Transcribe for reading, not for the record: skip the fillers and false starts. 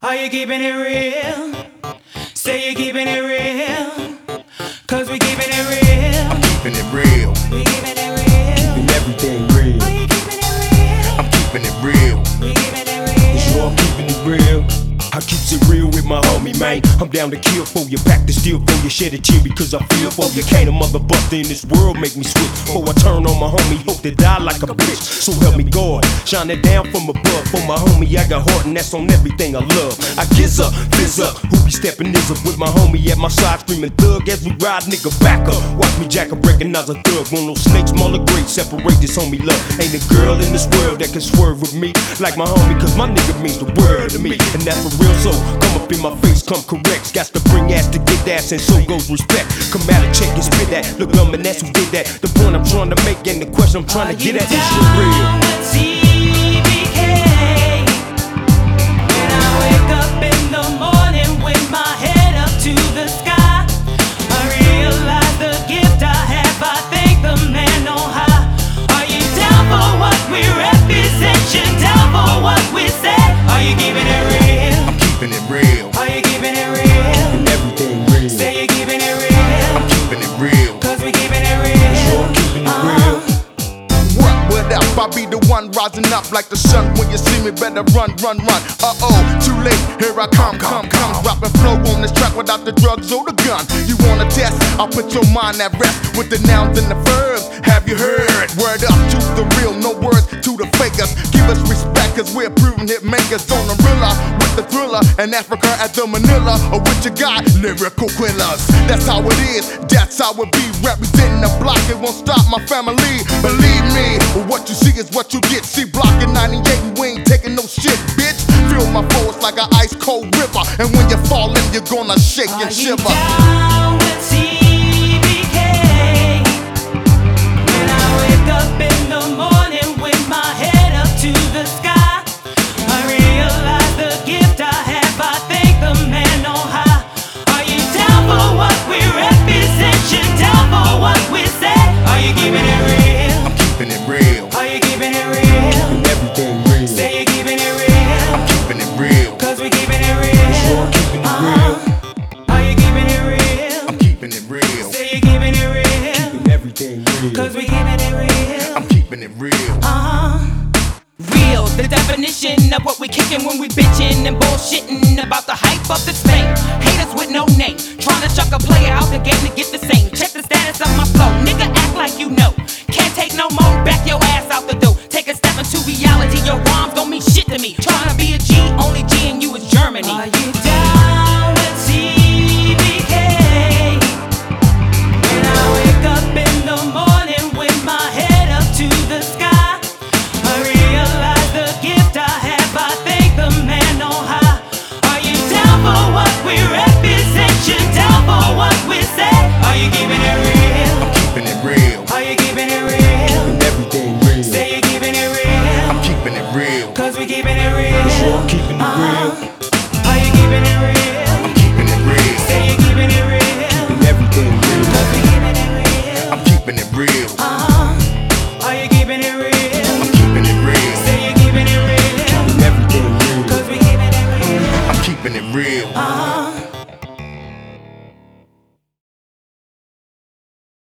Are you keeping it real? Say you're keeping it real. Cause we keeping it real. I'm keeping it real. We keeping it real. Keeping everything real. Are you keeping it real? I'm keeping it real. We keeping it real. Sure I'm keeping it real. I keeps it real with my homie, man. I'm down to kill for you, pack the steel for you, shed a tear because I feel for you. Can't a mother buster in this world make me switch. Before I turn on my homie, hope to die like a bitch. So help me God, shine it down from above. For my homie, I got heart and that's on everything I love. I gives up, fizz up, who be stepping is up with my homie at my side, screaming thug as we ride, nigga back up. Watch me jack up, recognize a thug. Want no snakes, smaller grades, separate this homie love. Ain't a girl in this world that can swerve with me like my homie, cause my nigga means the world to me. And that's for real, so come up in my face, come correct. Got to bring ass to get ass, and so goes respect. Come out and check and spit that. Look, and that's who did that. The point I'm trying to make and the question I'm trying to get at is shit real. TBK. When I wake up in the morning with my head up to the sky, I realize the gift I have. I thank the man on high. Are you down for what we represent? You down for what we said? Are you keeping it real? I'm keeping it real. Are you keeping it real? Keeping everything real. Say you're keeping it real. I'm keeping it real. Cause we keeping it real. Sure I'm keeping it real. What up? I be the one rising up like the sun. When you see me, better run, run, run. Uh-oh, too late, here I come. Dropping flow on this track without the drugs or the gun. You wanna test? I'll put your mind at rest with the nouns and the verbs. Have you heard? Word up to the real, no words to the fakers. Give us respect cause we're proven hit makers. On the Rilla with the thriller, and Africa at the Manila. Or what you got? Lyrical quillers. That's how it is, that's how it be. Representing the block, it won't stop my family. Believe me, what you see is what you get. See, blocking 98 and we ain't taking no shit, bitch. Feel my force like an ice cold river, and when you're falling, you're gonna shake and shiver. Down with TBK. When I wake up in the morning with my head up to the sky, I realize the gift I have. I thank the man on high. Are you down for what we represent? You down for what we said? Are you keeping it real? I'm keeping it real. Are you keeping it real? Keeping everything real. Say you're keeping it real. I'm keeping it real. Cause we keeping it real. Sure I'm keeping it real. Are you keeping it real? I'm keeping it real. Say you're keeping it real. Keeping everything real. Cause we keeping it real. I'm keeping it real. Real, the definition of what we kicking when we bitching and bullshitting about the hype of this fame. Haters with no name, trying to chuck a player out the game to get the same. Check the status of my flow, nigga act like you know. Can't take no more, back your ass out the door. Take a step into reality, your rhymes don't mean shit to me. Trying to be a G, only G in you is Germany. Are you down with TBK? When I wake up in the morning with my head up to the sky, I realize the gift I have. I thank the man on high. Are you down for what we represent? You down for what we said? Are you keeping it real? I'm keeping it real. Are you keeping it real? Keeping everything real. Say you're keeping it real. I'm keeping it real. Cause we keeping it real. Sure I'm keeping it real. Are you keeping it real? I'm keeping it real. Say you're keeping it real. Keeping everything real. Cause we keeping it real. I'm keeping it real. Are you keeping it real? I'm keeping it real. Say you're keeping it real. Keeping everything real. Cause we keeping it real. I'm keeping it real.